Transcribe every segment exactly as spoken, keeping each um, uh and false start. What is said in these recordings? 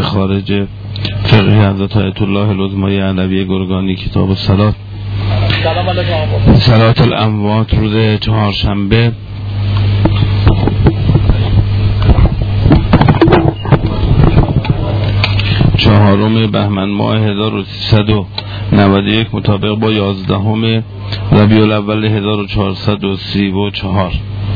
خارج فقه حضرت آیت الله العظمای علوی گرگانی، کتاب الصلات، صلات الاموات، روز چهارشنبه چهارم بهمن ماه هزار و سیصد و نود و یک مطابق با یازدهم ربیع الاول هزار و چهارصد و سی و چهار.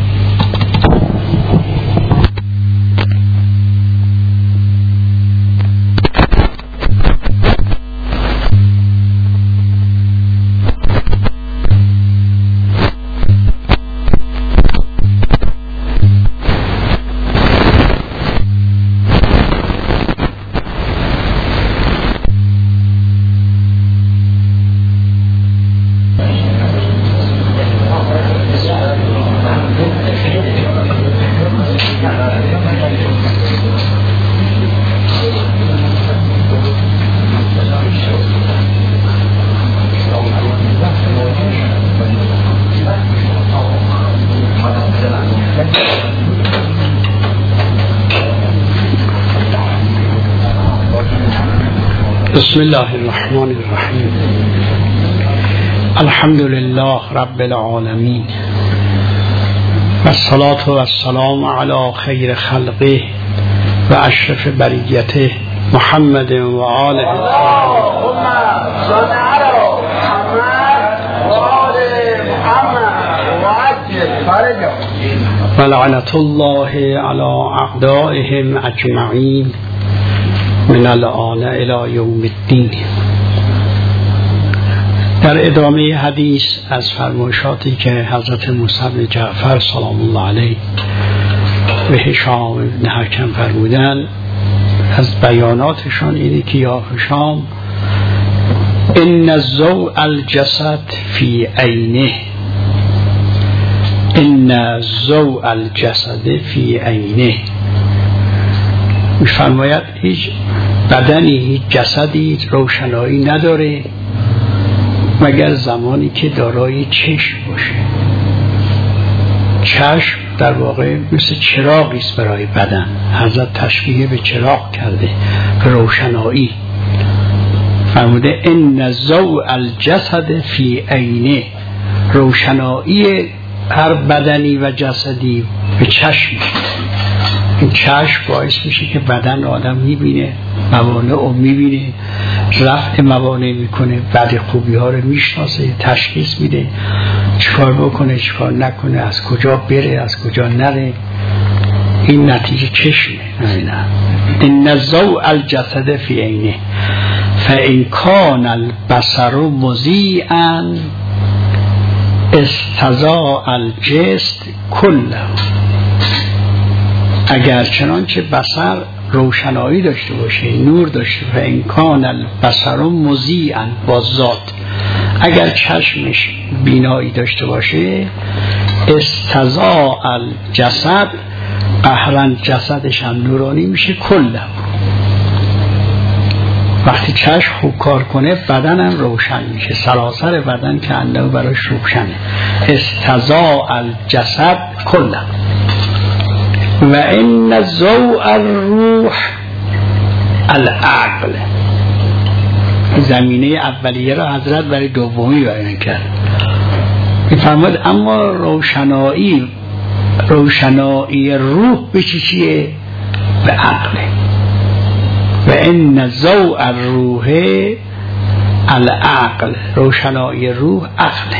بسم الله الرحمن الرحیم. الحمد لله رب العالمین والصلاة والسلام علی خیر خلقه و اشرف بریته محمد و آله و لعنة الله علی اعدائهم اجمعین من الآن الى یوم الدین. در ادامه حدیث از فرمایشاتی که حضرت موسی بن جعفر سلام الله علیه به هشام بن حکم فرمودند، از بیاناتشان اینه که یا هشام ان ضوء الجسد فی عینه، ان ضوء الجسد فی عینه. می‌فرماید هیچ بدنی، هیچ جسدی روشنایی نداره مگر زمانی که دارای چشم باشه. چشم در واقع مثل چراغی است برای بدن. حضرت تشبیه به چراغ کرده، به روشنایی. فرموده ان ضوء الجسد فی عینه، روشنایی هر بدنی و جسدی به چشم. این چشم باعث میشه که بدن آدم میبینه، موانع رو میبینه، رفع موانع میکنه، بعد خوبی ها رو میشناسه، تشخیص میده، چیکار بکنه چیکار نکنه، از کجا بره از کجا نره. این نتیجه چشمه. نه ان ضوء الجسد فی عینه فان کان البصر مضیئا استضاء الجسد کله. اگر چنانچه بصر روشنایی داشته باشه، نور داشته باشه، امکان البصر مضیئا با ذات، اگر چشمش بینایی داشته باشه، استضاء الجسد، قهرن جسدش هم نورانی میشه کله. وقتی چشم خوب کار کنه بدن هم روشن میشه، سراسر بدن که انده براش روشنه. استضاء الجسد کله. و ان ضوء الروح العقل. زمینه اولیه را حضرت برای دومی بیان کرد. می‌فرماید اما روشنایی روشنایی روح به چیه؟ به عقل. و ان ضوء الروح العقل، روشنایی روح عقله.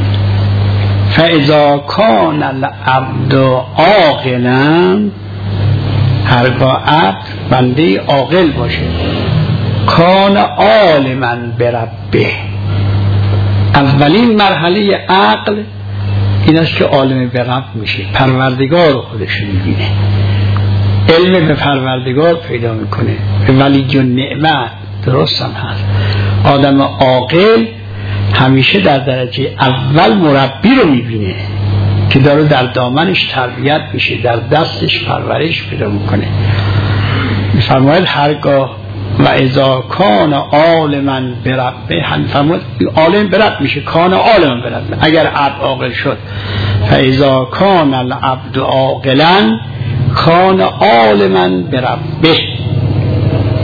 فاذا کان العبد عاقلا، هرگاه عبد بنده عاقل باشه، کان عالما بربه. اولین مرحله عقل این است که عالم به رب میشه، پروردگار خودش میبینه، علم به پروردگار پیدا میکنه، به ولی النعمت. درست هم هست آدم عاقل همیشه در درجه اول مربی رو میبینه که داره در دامنش تربیت میشه، در دستش پرورش پیدا میکنه. میفرماید هرگاه و اذا کان عالما بربه، هم فرماید عالم برب میشه، کان عالما بربه. اگر عبد عاقل شد، فاذا کان العبد عاقلا کان عالما بربه.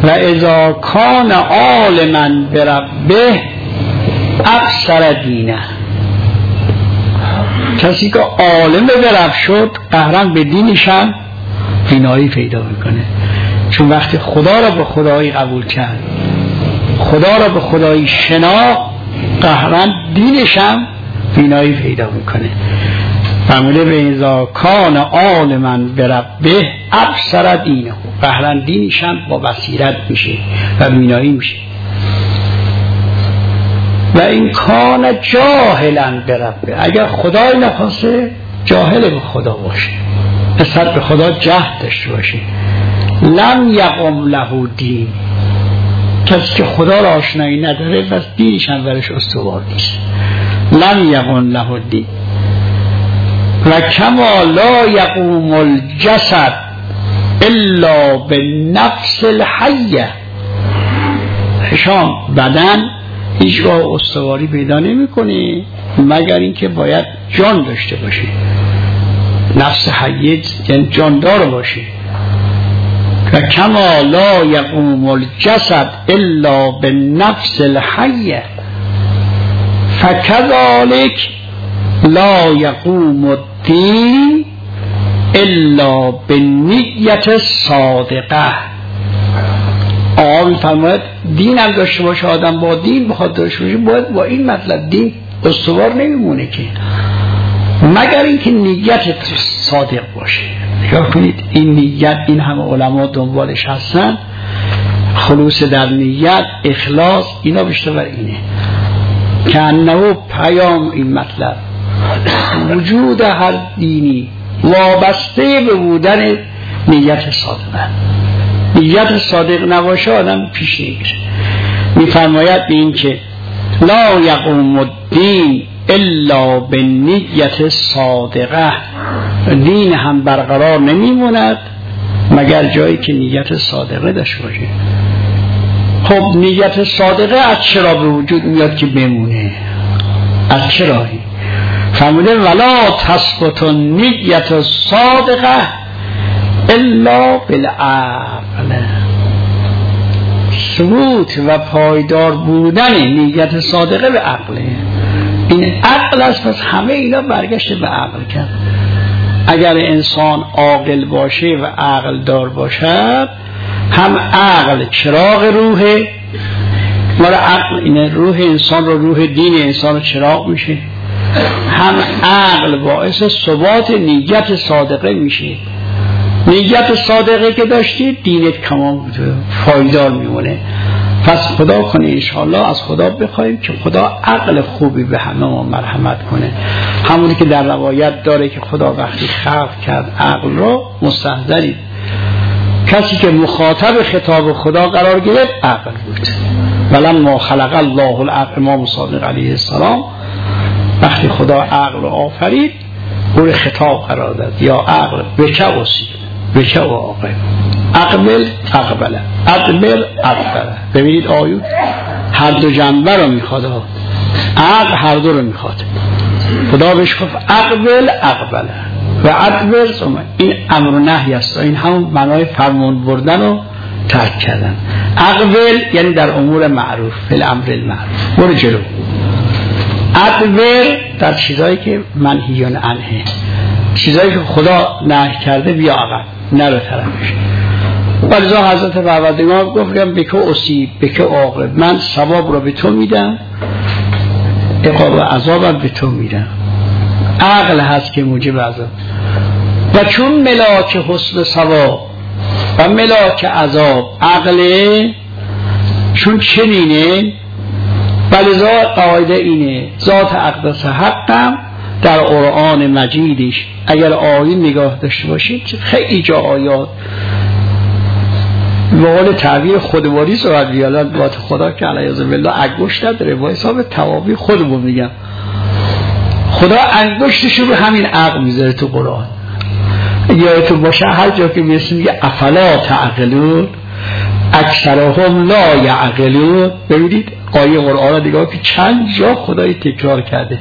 و اذا کان عالما بربه ابصر دینه. کسی که عالم به رب شد قهرن به دینش هم بینایی پیدا میکنه، چون وقتی خدا را به خدایی قبول کرد، خدا را به خدایی شناخت، قهرن دینش هم بینایی پیدا میکنه. فرموده به اذا کان عالما بربه ابصر دینه، قهرن دینش هم با بصیرت میشه و بینایی میشه. و این کان جاهلا بربه، اگر خدای نخواسته جاهل به خدا باشه، نسبت به خدا جهل داشته باشه، لم یقم له دین، کسی که خدا را آشنایی نداره بس دینش هم برش استوار نیست. لم یقم له دین و کما لا یقوم الجسد الا بالنفس الحیه. شام بدن هیچگاه استواری پیدا نمی کنه مگر اینکه باید جان داشته باشه، نفس حیه یعنی جاندار باشه. و کما لا یقوم الجسد الا بالنفس الحیه فکذالک لا یقوم الدین الا بالنیت صادقه. آقا میفرماید دین هم داشته باشه، آدم با دین بخواد داشته باشه باید با این مطلب دین استوار نمیمونه که مگر اینکه نیت صادق باشه. نگاه کنید این نیت، این همه علما دنبالش هستن، خلوص در نیت، اخلاص، اینا بیشتر بر اینه که انه پیام این مطلب وجود هر دینی وابسته به بودن نیت صادقه. نیت صادق نباشه آدم پیش نمیره. میفرماید به این که لا یقوم الدین الا بالنیت صادقه، دین هم برقرار نمیموند مگر جایی که نیت صادقه داشته باشه. خب نیت صادقه از چرا به وجود میاد که بمونه؟ از چرایی؟ فرموده ولا تثبت نیت صادقه الا بالعقل. ثبوت و پایدار بودن نیت صادقه به عقله. این عقل است، پس همه اینا برگشت به عقل کرد. اگر انسان عاقل باشه و عقل دار باشد، هم عقل چراغ روحه، مال عقل اینه، روح انسان رو، روح دین انسان رو چراغ میشه، هم عقل باعث ثبات نیت صادقه میشه. نیت صادقه که داشتی دینت کمان بوده، فایدار میمونه. پس خدا کنه انشاءالله از خدا بخوایم که خدا عقل خوبی به همه ما مرحمت کنه. همونی که در روایت داره که خدا وقتی خلق کرد عقل رو مستحضرید، کسی که مخاطب خطاب خدا قرار گرفت عقل بود. ولما خلق الله العقل، امام صادق علیه السلام وقتی خدا عقل رو آفرید او خطاب قرار داد، یا عقل بچه وسی بچه و عاقل، اقبل اقبله، اقبل اقبله. ببینید آیون هر دو جنبه رو میخواد، عقل هر دو رو میخواد. خدا بهش گفت اقبل اقبله و اقبل ثم، این امر و نهی است، این همون معنای فرمان بردن و ترک کردن. اقبل یعنی در امور معروف، فی الامر المعروف، برو جلو. اقبل در چیزایی که منهیان عنه، چیزایی که خدا نهی کرده بیا عقب، نرو طرفش. ولذا حضرت پروردگار گفتم بکو اصیب بکو عاقب، من ثواب رو به تو میدم، عقاب و عذابم به تو میدم. عقل هست که موجب عذاب. و چون ملاک حسن ثواب و ملاک عذاب عقله، چون چنینه، ولذا قاعده اینه ذات اقدس حقم در قرآن مجیدش اگر آیه نگاه داشته باشید خیلی جا آیات به قول تعبیر خودواری صورت بیالان بات خدا که علیه بالله انگشت نداره، با حساب توابی خودمون میگم خدا انگشتش رو همین عقل میذاره تو قرآن. یادتون باشه هر جا که میرسیم میگه افلا تعقلون اکثرهم لا یعقلون. ببینید آیه قرآن رو نگاه که چند جا خدای تکرار کرده،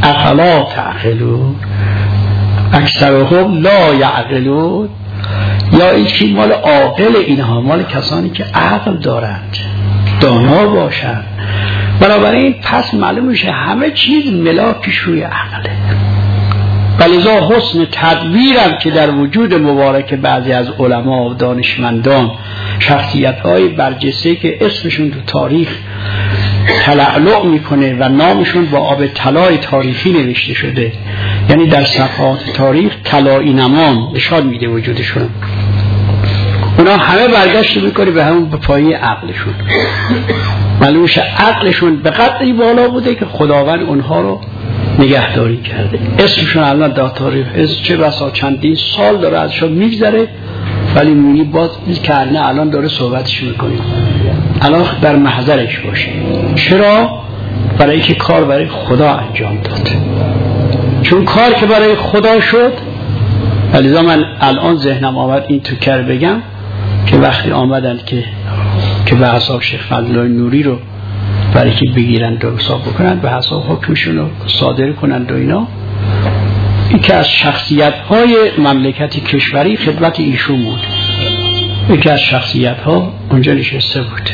افلا تعقلون اکثرهم لا یعقلون، یا اینکه مال عاقل اینها، مال کسانی که عقل دارند، دانا باشند. بنابراین پس معلوم میشه همه چیز ملاکش روی عقله. بلذا حسن تدبیرم که در وجود مبارک بعضی از علما و دانشمندان، شخصیت های برجسته که اسمشون تو تاریخ تلعلع میکنه و نامشون با آب طلای تاریخی نوشته شده، یعنی در صفحات تاریخ طلایی نمان نشان میده وجودشون، اونا همه برگشت میکنه به همون به پایه عقلشون. معلومه عقلشون به قدری بالا بوده که خداوند اونها رو نگهداری کرده. اسمشون الان در تاریخ چه بسا چندین سال داره ازشون میگذره، ولی مونی باز که الان داره صحبتش میکنیم، الان در محضرش باشه. چرا؟ برای که کار برای خدا انجام داد. چون کار که برای خدا شد، ولیذا من الان ذهنم آمد این تو کر بگم که وقتی آمدن که که به حساب شیخ فضلالله نوری رو برای که بگیرند و حساب بکنند، به حساب حکمشون رو صادر کنند و اینا، این که از شخصیت های مملکت کشوری خدمت ایشون بود، یکی از شخصیت ها اونجا نشسته بود.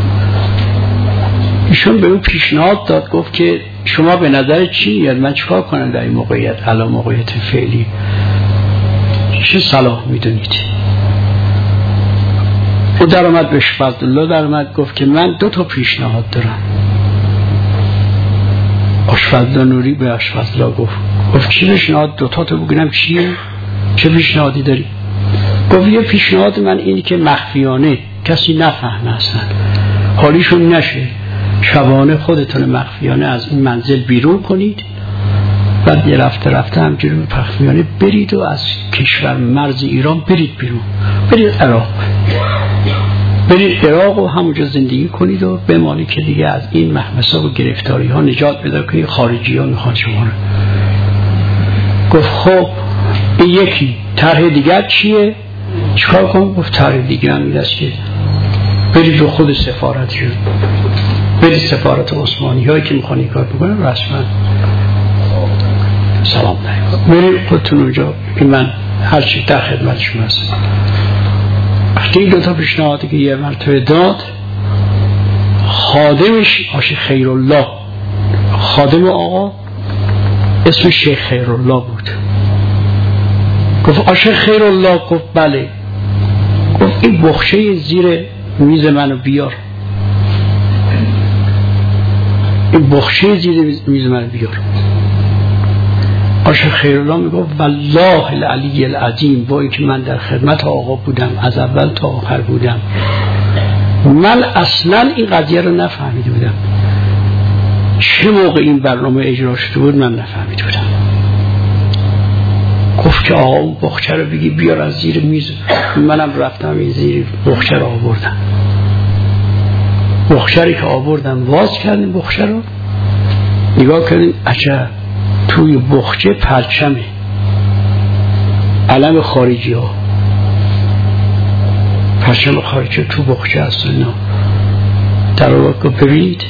ایشون به اون پیشنهاد داد، گفت که شما به نظر چی میاد من چیکار کنم در این موقعیت، الان موقعیت فعلی چه صلاح میدونید؟ او در آمد به فضلالله در آمد گفت که من دو تا پیشنهاد دارم. فضلالله نوری به فضلالله گفت گفت چی پیشنهاد؟ دو تا تو بگیرم چیه؟ چه پیشنهادی داری؟ گفت یه پیشنهاد من اینی که مخفیانه کسی نفهمه اصلا، حالیشون نشه، شبانه خودتون مخفیانه از این منزل بیرون کنید، بعد یه رفته رفته همجوری مخفیانه برید و از کشور مرز ایران برید بیرون، برید عراق، برید عراق و همونجا زندگی کنید و بمانید که دیگه از این محمسه و گرفتاری ها نجات پیدا کنید، خارجی ها میخوان شما رو. گفت خب این یکی طرح دیگر چیه؟ چیکار کنم؟ گفت طرح دیگر هم میدست که برید رو خود سفارت شد، برید سفارت عثمانی هایی که میخوانی کار بکنم رسما سلام علیکم، برید خودتون اونجا که من هرچی در خدمت شما هستم. وقتی این دوتا پیشنهادی که یه مرتبه داد، خادمش آشی خیرالله، خادم آقا اسم شیخ خیرالله بود، گفت آشی خیرالله؟ گفت بله. گفت این بخشه زیر میز منو بیار، این بخشه زیر میز منو بیار. آشی خیرالله میگفت والله العلی العظیم، با اینکه من در خدمت آقا بودم، از اول تا آخر بودم، من اصلا این قضیه رو نفهمیده بودم، چه موقع این برنامه اجرا شده بود من نفهمیده بودم. گفت که آقا اون بخچه رو بگی بیار از زیر میز. منم رفتم این زیر بخچه رو آوردم، بخچه رو که آوردم واز کردیم، بخچه رو نگاه کردیم، عجب توی بخچه پرچمه، علم خارجی ها، پرچم خارجی تو بخچه هست. اینا در واقع ببینید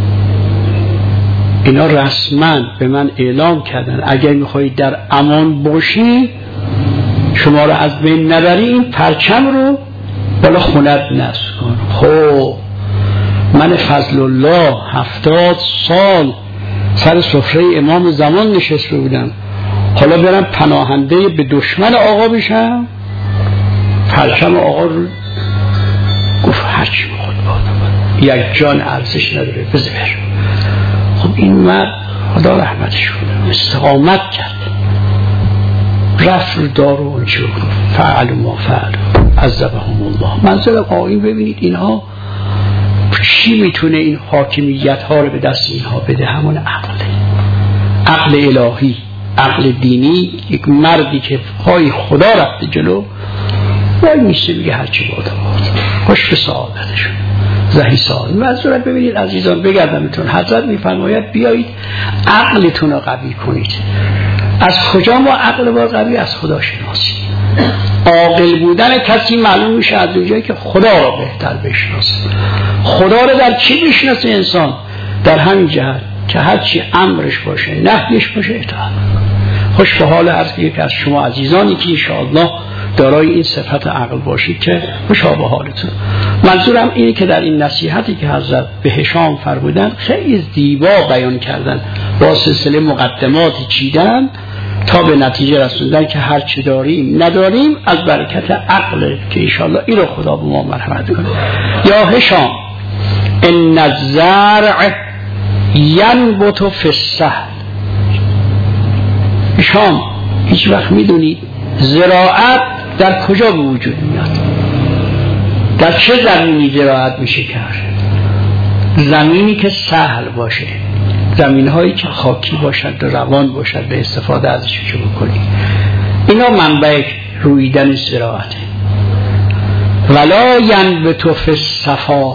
اینا رسما به من اعلام کردن اگر میخواهید در امان باشی شما رو از بین نبری، این پرچم رو بالا خونت نصب کن. خب من فضلالله هفتاد سال سر سفره امام زمان نشسته بودم، حالا برم پناهنده به دشمن آقا بشم؟ پرچم آقا رو گفت هرچی بخود بادم یک جان ارزش نداره بذار. خب این مرد خدا رحمتش کنه استقامت کرد، رفت رو دار و اونچه فعل ما فعل عذبهم الله. منظر آقایی ببینید اینها چی میتونه این حاکمیت ها رو به دست اینها بده؟ همون عقل، عقل الهی، عقل دینی. یک مردی که پای خدا رفته جلو وای میشه میگه هرچی بادا باد، خوش به سعادتشون زهی سعادت. منظورت ببینید عزیزان بگردمتون، حضرت میفرماید بیایید عقلتون رو قوی کنید. از کجا ما عقل ما قوی؟ از خدا شناسی. عاقل بودن کسی معلوم میشه از اونجایی که خدا رو بهتر بشناسه. خدا رو در چی بشناسه انسان؟ در همین جهت که هرچی امرش باشه نهیش باشه اطاعت. خوش به حال هر یک از شما عزیزانی که انشاءالله دارای این صفت عقل باشید که خوش به حالتون. منظورم اینه که در این نصیحتی که حضرت به هشام فرمودن خیلی زیبا بیان کردن، با سلسله مقدماتی چیدن تا به نتیجه رسوندن که هر چی داریم نداریم از برکت عقل، که انشاءالله این رو خدا به ما مرحمت کنه. یا هشام ان الزرع ینبت فی السهل. هشام هیچ وقت میدونید زراعت در کجا به وجود میاد؟ در چه زمینی زراعت میشه کرد؟ زمینی که سهل باشه، زمین هایی که خاکی باشد و روان باشد به استفاده ازش چه بکنی. اینا منبع رویدن زراعته. ولا ینبت فی الصفا،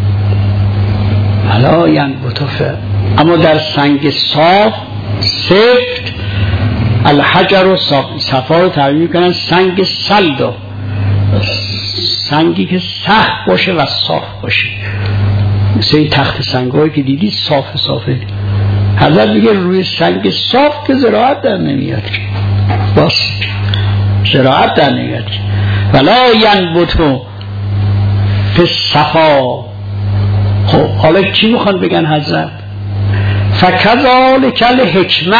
ولا ینبت فی، اما در سنگ صاف سفت، الحجر و صفا رو تعبیر میکنن سنگ سلدا، سنگی که سخت باشه و صاف باشه، مثل این تخت سنگایی که دیدی صاف صافه. حضرت میگه روی سنگ صاف که زراعت در نمیاد، باز زراعت در نمیاد. ولا ینبت فی الصفا. خب حالا چی میخوان بگن حضرت؟ فکذالک الحکمه،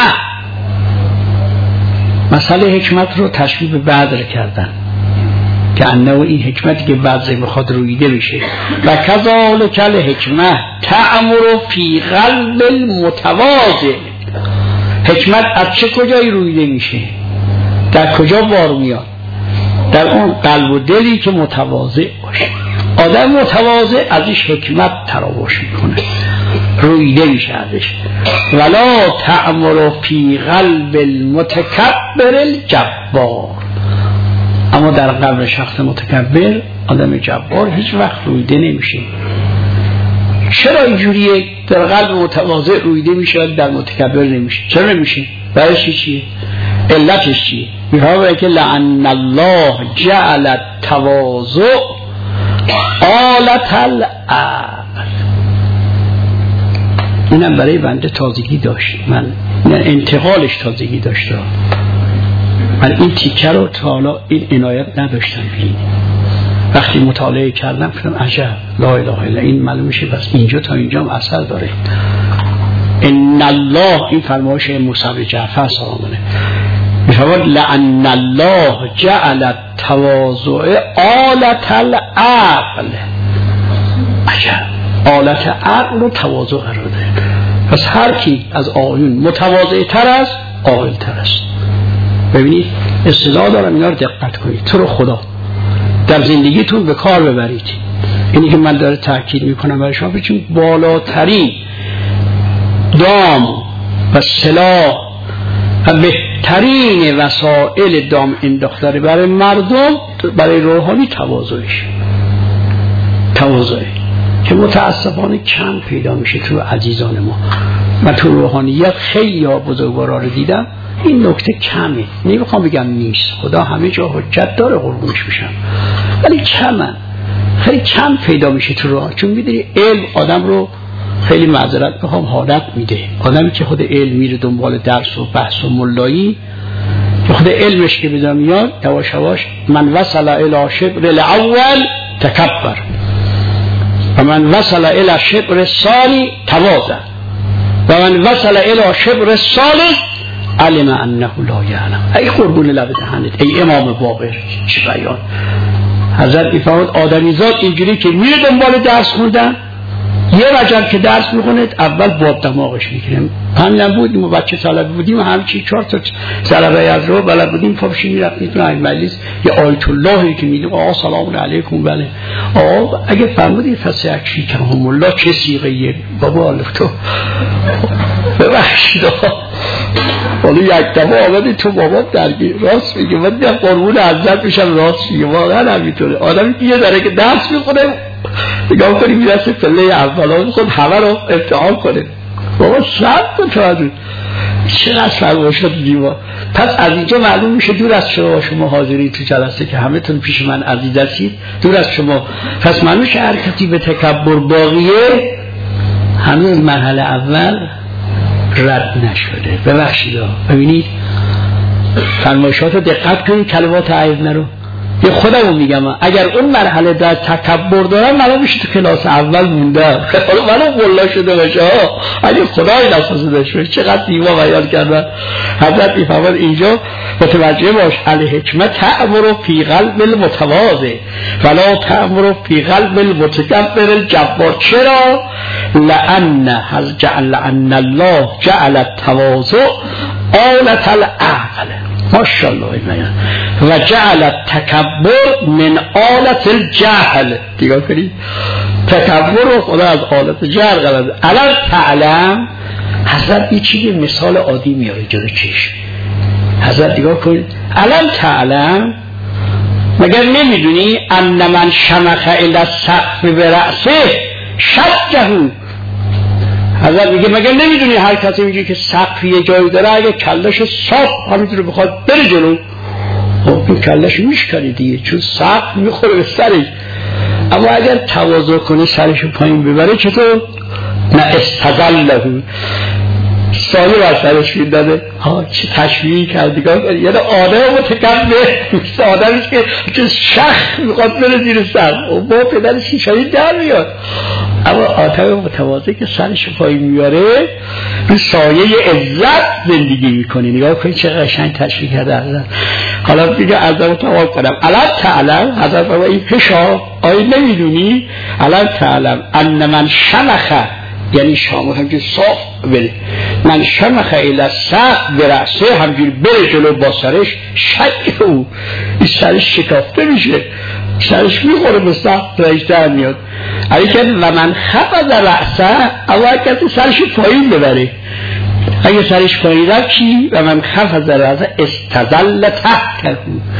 مسئله حکمت رو تشبیه به بدر کردن که انه این حکمتی که بدر میخواد رویده بشه. و کذالک الحکمه تعمر فی قلب المتواضع. حکمت از چه کجایی رویده میشه؟ در کجا بار میاد؟ در اون قلب و دلی که متواضع باشه. آدم متواضع ازش حکمت تراوش میکنه، رویده میشه ازش. ولا تعمر فی قلب المتکبر الجبار. اما در قلب شخص متکبر، آدم جبار، هیچ وقت رویده نمیشه. چرا اینجوریه؟ در قلب متواضع رویده میشه، در متکبر نمیشه. چرا نمیشه؟ برایش چیه؟ علتش چیه؟ میفهمه که لعن الله جعل التواضع آلت العقل. اینم برای بنده تازگی داشت، من انتقالش تازگی داشت. من این تیکه رو تا حالا این عنایت نداشتم. این وقتی مطالعه کردم گفتم عجب، لا اله الا، این معلوم میشه بس اینجا تا اینجا هم اثر داره. ان الله، این فرمایش موسی جعفر سلام علیه میفرماد لعن الله جعل التواضع آلت العقل. عجب، آلت عقل رو تواضع قرار ده. پس هر کی از آیون متواضع تر است عاقل تر است. ببینید اصطلاح دارم، اینا رو دقت کنید، تو رو خدا در زندگیتون به کار ببرید. اینی که من داره تاکید میکنم برای شما، بچون بالاترین دام و سلاح و بهترین وسایل دام انداختن برای مردم، برای روحانی تواضعش، تواضعه که متاسفانه کم پیدا میشه تو عزیزان ما. من تو روحانیت خیلی ها بزرگوارا رو دیدم، این نکته کمه. نمیخوام بگم نیست، خدا همه جا حجت داره، قربونش میشم، ولی کمن، خیلی کم پیدا میشه تو راه. چون میدونی علم آدم رو خیلی معذرت بخوام حالت میده. آدمی که خود علم میره دنبال درس و بحث و ملایی، که خود علمش که بدم میاد، یواش یواش من وصل الی شبر الاول تکبر و من وصل الی شبر الثانی تواضع و من وصل الی شبر الثالث علم انه لا یعلم. ای قربون لب دهنت، ای امام باقر، چه بیان. حضرت میفرماد آدمی زاد اینجوری که میره دنبال درس خوندن، یه وجب که درس میخونه اول باب دماغش میگیره. همین بود، ما بچه طلبه بودیم همچی چهار تا طلبه از رو بلد بودیم، پاپشی میرفتیم تو این مجلس یه آیت اللهی که میگه آقا سلام علیکم، بله آقا اگه فرمودی فسیکشی کهم الله چه صیغه بابا الف تو ببخشید ولی یک دفعه آمدی تو بابا درگیر راست میگه، من دیگه قربون حضرت میشم راست میگه، واقعا همینطوره. آدمی که یه داره که درس میخونه نگاه کنی میرسه پله اولا میخواد همه رو امتحان کنه، بابا سب کن تو از اون چقدر فرماشات دیوا. پس از اینجا معلوم میشه دور از شما شما حاضری تو جلسه که همه تون پیش من عزیز هستید، دور از شما. پس معلوم شه هر کسی به تکبر باقیه هنوز مرحله اول رد نشده. ببخشید ببینید فرمایشات رو دقت کنید، کلمات ائمه رو. یه خودمو میگم اگر اون مرحله در تکبر دارم معلوم میشه تو کلاس اول موندم، حالا منو قلا شده باشه ها، اگه خدای نخواسته داشته باشه. چقدر دیوا بیان کردن حضرت میفرماد اینجا متوجه باش الحکمت تأمر فی قلب المتواضع ولا تأمر فی قلب المتکبر الجبار. چرا؟ لأن هز جعل لأن الله جعل التواضع آلة العقل ماشاءالله و جعل التکبر من آلة الجهل. دیگه کنید تکبر رو خدا از آلت جهل قرار داد. الان تعلم حضرت این چیزی مثال عادی میاره جلو چشم حضرت. دیگه کنید الان تعلم مگر نمیدونی ان من شمخ الی السقف برأسه شجه. حضرت میگه مگر نمیدونی هر کسی میگه که سقف یه جایی داره اگه کلش صاف همینطور بخواد بره جلو خب این کلش میشکنه دیگه چون سقف میخوره به سرش. اما اگر تواضع کنه سرش پایین ببره چطور؟ نه استدله سایه بر سرش میداده. ها چه تشبیهی کردیگاه کنی یعنی آدم متکبر مثل آدمیست که چه شخ میخواد بره زیر سر و با پدر شیشایی در میاد. اما آدم متواضع که سرش پایین میاره رو سایه عزت زندگی میکنه. نگاه کنید چه قشنگ تشبیه کرده حضرت. حالا دیگه عرضمو تمام کنم. الان تعلم حضرت بابا این پشا آیا نمیدونی الان تعلم ان من شمخه یعنی شامو همجور صاف بره من شمخه الی السقف برأسه همجور بره جلو با سرش شک او این سرش شکافته میشه سرش میخوره به سقف رایش در میاد. اگه که و من خفض رأسه اول که سرش پایین ببره اگه سرش پایین رفت چی؟ و من خفض رأسه استظل تحته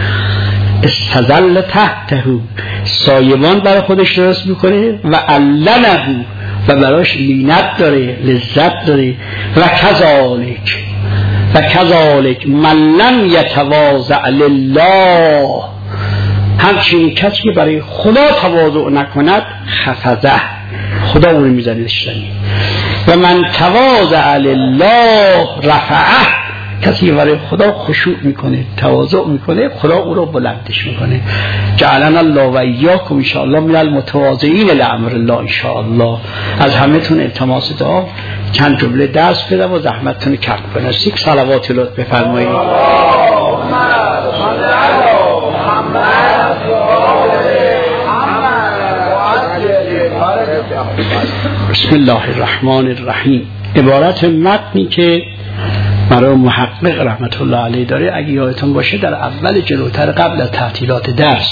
استظل تحته سایبان برای خودش درست میکنه و علنه و براش لینت داره لذت داره. و کذالک و کذالک من لم یتواضع لله همچنین کسی که برای خدا تواضع نکند خفضه خدا اون میزنیدش زمین. و من تواضع لله رفعه کسی که برای خدا خشوع میکنه تواضع میکنه خدا او رو بلندش میکنه. جعلنا الله و ایاکم ان شاء الله من المتواضعین لامر الله ان شاء الله. از همه تون التماس دعا چند جمله درس بدم و زحمتتون کم کنم. یک صلوات لطف بفرمایید. بسم الله الرحمن الرحیم. عبارت متنی که برای محقق رحمت الله علیه داره اگه یادتون باشه در اول جلوتر قبل از تعطیلات درس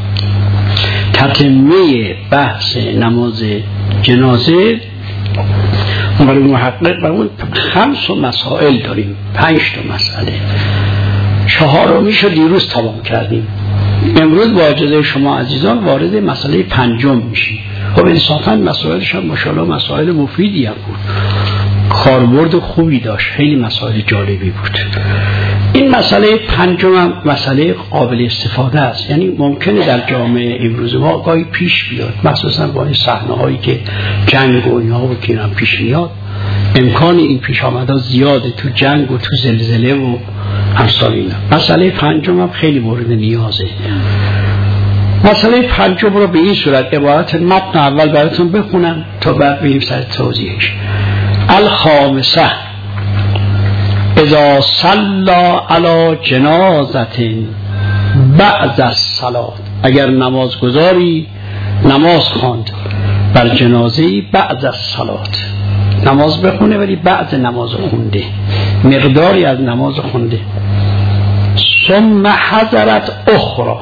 تتمه بحث نماز جنازه برای محقق برای خمس و مسائل داریم پنج تا مسئله چهارمیشو دیروز تمام کردیم. امروز با اجازه شما عزیزان وارد مسئله پنجم میشیم. خب انصافا مسائلش هم ماشاءالله مسائل مفیدی هم بود کاربرد خوبی داشت خیلی مسائل جالبی بود. این مسئله پنجم هم مسئله قابل استفاده است یعنی ممکنه در جامعه امروز ما گاهی پیش بیاد مخصوصا با این صحنه هایی که جنگ و اینها و که هم پیش میاد امکان این پیش آمده زیاده تو جنگ و تو زلزله و امثال اینا. مسئله پنجم هم خیلی مورد نیازه. مسئله پنجم رو به این صورت عبارت متن اول براتون بخونم تا بعد بریم سر توضیحش. الخامسه اذا صلى على جنازة بعد الصلاة اگر نمازگزاری نماز خواند بر جنازه بعد الصلاة نماز بخونه ولی بعد نماز خونده مقداری از نماز خونده ثم حضرت اخرى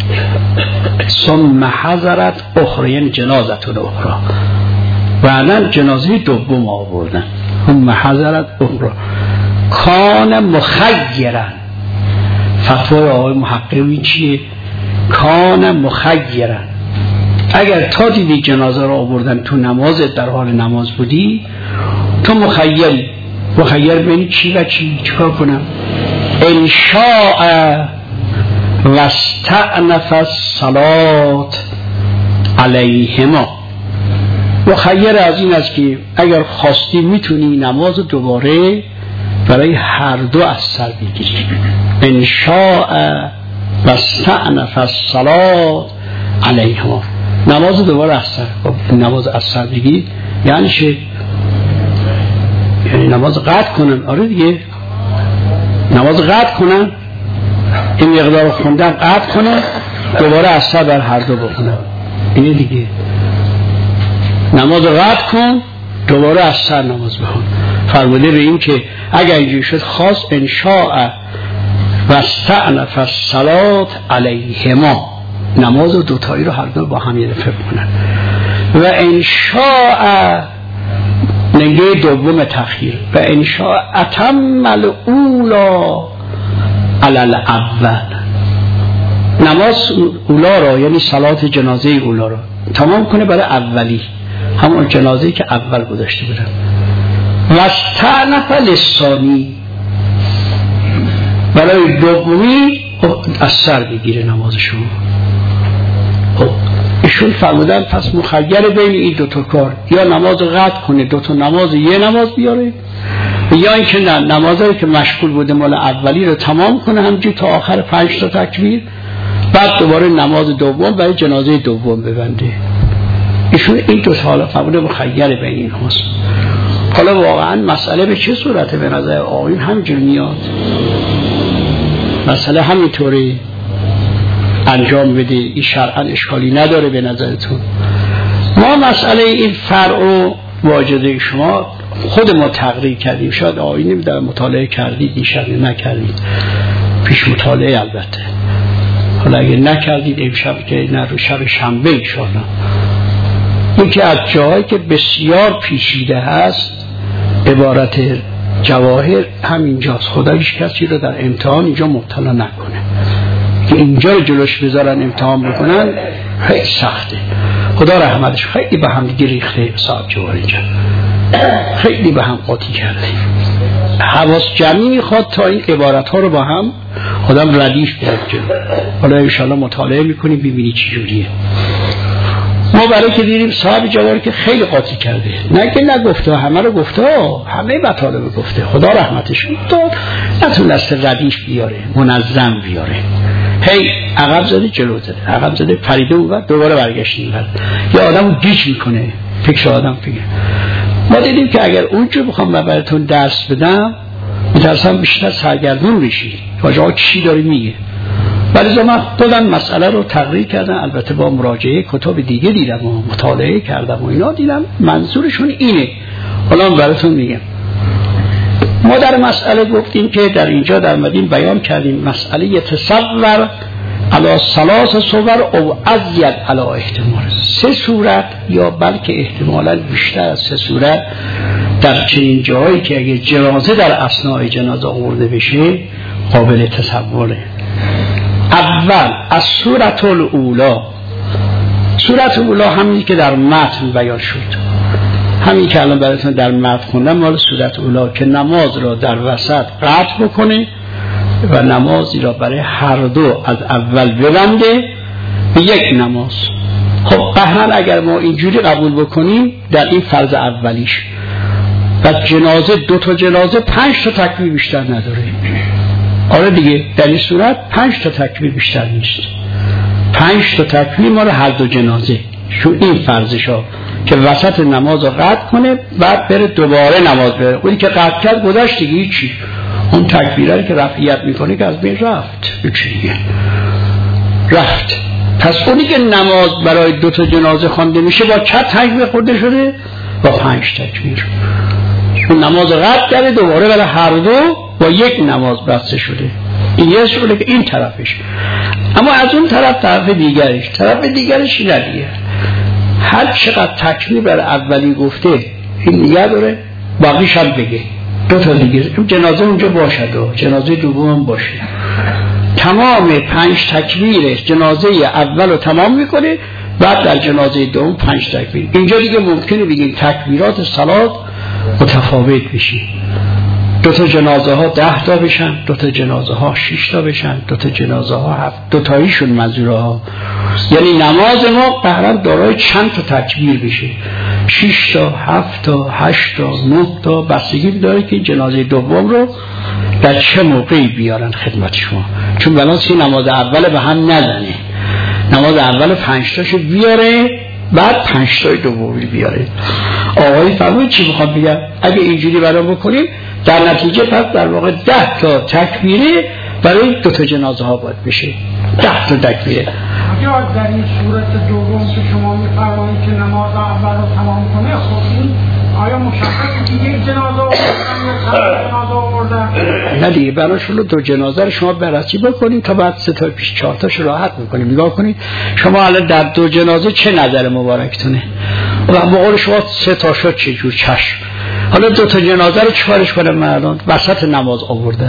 ثم حضرت اخرى یعنی جنازه اخرى بعدن جنازه دوم آوردن ثم حضرت اخرى کان مخیرا. فتوای آقای محققی چیه؟ کان مخیرا اگر تا دیدی جنازه رو آوردن تو نمازت در حال نماز بودی تو مخیری مخیر بینی چی و چی چیکار کنم؟ ان شاء واستأنف الصلاة علیهما. مخیر از این است که اگر خواستی میتونی نماز دوباره برای هر دو از سر بگیری. ان شاء و استعنف الصلاة علیهما، نماز دوباره از سر. خب نماز از سر بگی یعنی چه؟ یعنی نماز قطع کنن. آره دیگه، نماز قطع کنن، این مقدار خوندن قطع کنن، دوباره از سر بر هر دو بخونن. اینه دیگه، نماز قطع کن، دوباره از سر نماز بخون. فرموده به این که اگر اینجوری شد خاص ان شاء و استعنف الصلاة علیهما، نماز و دوتایی رو هر دو با هم یه دفعه بکنن. و ان شاء نگه دوم تخییر، و ان شاء اتم الاولا علی الاول، نماز اولا را یعنی صلات جنازه اولا را تمام کنه برای اولی، همون جنازه‌ای که اول گذاشته بودن. و استعنف للثانی، برای دومی از سر بگیره نمازشون. خب ایشون فرمودن پس مخیر بین این دوتا کار، یا نماز قطع کنه دوتا نماز یه نماز بیاره، یا اینکه نه، نمازهایی که مشغول بوده مال اولی رو تمام کنه همجوری تا آخر پنج تا تکبیر، بعد دوباره نماز دوم برای جنازه دوم ببنده. ایشون این دو تا حالا فرموده مخیر بین این هست. حالا واقعا مسئله به چه صورته؟ به نظر آقایون همینجور میاد مسئله همینطوری انجام بده، این شرعا اشکالی نداره به نظرتون؟ ما مسئله این فرع و واجده شما خود ما تقریر کردیم، شاید آقایی نمیدونم مطالعه کردید دیشب نکردید، پیش مطالعه البته، حالا اگه نکردید امشب که نه رو شب شنبه انشاءالله. یکی از جاهایی که بسیار پیچیده هست عبارت جواهر همینجاست. خدا هیچ کسی رو در امتحان اینجا مبتلا نکنه که اینجا رو جلوش بذارن امتحان بکنن، خیلی سخته. خدا رحمتش خیلی به هم دیگه ریخته صاحب جوار اینجا، خیلی به هم قاطی کرده. حواس جمعی میخواد تا این عبارت ها رو با هم آدم ردیف بیاد جلو. حالا انشاءالله مطالعه میکنیم ببینی چی جوریه. ما برای که دیدیم صاحب جوار که خیلی قاطی کرده، نه که نگفته، همه رو گفته، همه مطالب گفته، خدا رحمتش داد، نتونسته ردیف بیاره، منظم بیاره، هی عقب زده جلو زده، عقب زده پریده و دوباره برگشت این ور، یا آدم رو گیج میکنه، فکر آدم فکر. ما دیدیم که اگر اونجا بخوام براتون درس بدم میترسم بیشتر سرگردون بشی واجه ها چی داری میگه، ولی زمان خودم مسئله رو تقریر کردم، البته با مراجعه کتاب دیگه دیدم و مطالعه کردم و اینا، دیدم منظورشون اینه. حالا براتون میگم. ما در مسئله گفتیم که در اینجا در مدین بیان کردیم مسئله یتصور علی ثلاث صور او ازید علی احتمال، سه صورت یا بلکه احتمالاً بیشتر از سه صورت در چنین جایی که اگه جنازه در اثناء جنازه آورده بشه قابل تصوره. اول از صورت الاولا، صورت اولا همینی که در متن بیان شد، همین که الان براتون در متن خوندم مال صورت اولا، که نماز را در وسط قطع بکنه و نمازی را برای هر دو از اول ببنده به یک نماز. خب قهرن اگر ما اینجوری قبول بکنیم در این فرض اولیش، و جنازه دو تا جنازه پنج تا تکبیر بیشتر نداره. آره دیگه در این صورت پنج تا تکبیر بیشتر نیست، پنج تا تکبیر مال هر دو جنازه، چون این فرضشا که وسط نماز رو قطع کنه بعد بره دوباره نماز بره. اونی که قطع کرد گذاشت دیگه هیچی، اون تکبیره که رفعیت میکنه که از بین رفت، هیچی دیگه رفت. پس اونی که نماز برای دو تا جنازه خوانده میشه با چند تکبیر خورده شده؟ با پنج تکبیر. اون نماز قطع کرده دوباره برای هر دو با یک نماز بسته شده. این یه شغله که این طرفش. اما از اون طرف طرف دیگرش، طرف دیگرش ندیه، هر چقدر تکبیر بر اولی گفته این دیگر داره باقیش هم بگه، دو تا دیگه جنازه اونجا باشد و جنازه دوم هم باشه، تمام پنج تکبیر جنازه اول رو تمام میکنه، بعد در جنازه دوم پنج تکبیر. اینجا دیگه ممکنه بگیم تکبیرات صلات متفاوت بشی، دو تا جنازه ها ده تا بشن، دو تا جنازه ها شش تا بشن، دو تا جنازه ها هفت، دو تاییشون منظوره ها، یعنی نماز ما قهرم دارای چند تا تکبیر بشه، شش تا، هفت تا، هشت تا، نه تا، بستگی داره که جنازه دوم رو در چه موقعی بیارن خدمت شما، چون بلانسی نماز اول به هم نزنه، نماز اول پنج تاشو بیاره بعد پنج تای دومی بیاره. آقای فرمود چی میخوام بگم؟ اگه اینجوری برام بکنیم در نتیجه پس در واقع ده تا تکبیره برای دو تا جنازه ها باید بشه، ده تا تکبیره. اگه در این صورت دوم که شما میفرمایید که نماز اول رو تمام کنه، خب این آیا مشخصه که یک جنازه آوردن یا چند جنازه آوردن؟ نه دیگه براشون دو جنازه رو شما بررسی بکنید تا بعد سه تا پیش چهار تاش راحت میکنید. نگاه کنید شما الان در دو جنازه چه نظر مبارکتونه و بقول شما سه تا شد چه جور چشم، حالا دو تا جنازه رو چیکارش کنم مردان وسط نماز آوردن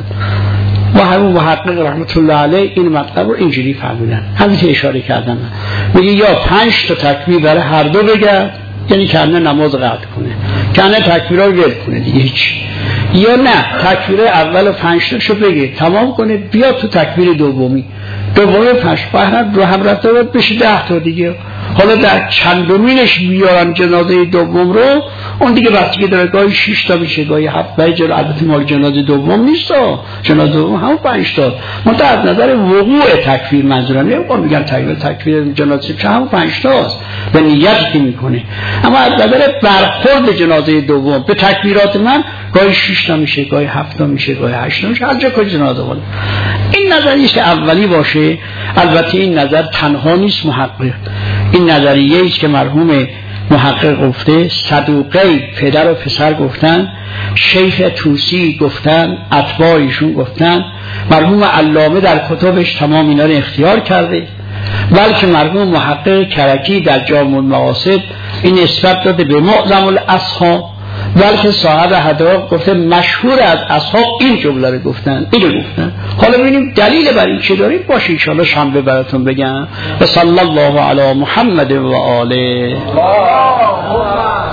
و همون محقق رحمت الله علیه این مطلب رو اینجوری فهمیدن، همین که اشاره کردن، میگه یا پنج تا تکبیر برای هر دو بگه، یعنی کنه نماز قطع کنه، کنه تکبیرها رو ول کنه دیگه هیچ، یا نه تکبیر اول پنج تاشو بگه تمام کنه بیا تو تکبیر دومی، دومی پنج بهرن رو هم رفته باید بشه ده تا دیگه. حالا در چندمینش بیارن جنازه دوم رو، اون دیگه بستگی داره، گاهی شش تا میشه گاهی هفت تا، جل البته مال جنازه دوم نیست، جنازه دوم همون پنج تا، منتها از نظر وقوع تکفیر منظورم نمیگم میگن تکفیر تکفیر جنازه چه همون پنج تاست به نیتی که میکنه، اما از نظر برخورد جنازه دوم به تکبیرات من گاهی شش تا میشه گاهی هفت تا میشه گاهی هشت تا میشه، هر جا که جنازه باشه. این نظریه اولی باشه. البته این نظر تنها نیست محقق، این نظریه است که مرحوم محقق گفته، صدوقی پدر و پسر گفتن، شیخ توسی گفتن، اتباعشون گفتن، مرحوم علامه در کتابش تمام اینا رو اختیار کرده، بلکه مرحوم محقق کرکی در جامع المقاصد این نسبت داده به معظم الاصحاب، بلکه صاحب هدایق گفته مشهور از اصحاب این جمله رو گفتن، اینو گفتن. حالا ببینیم دلیل بر این چه داریم باشه، ان شاء الله شنبه براتون بگم. و صلی الله علی محمد و آله.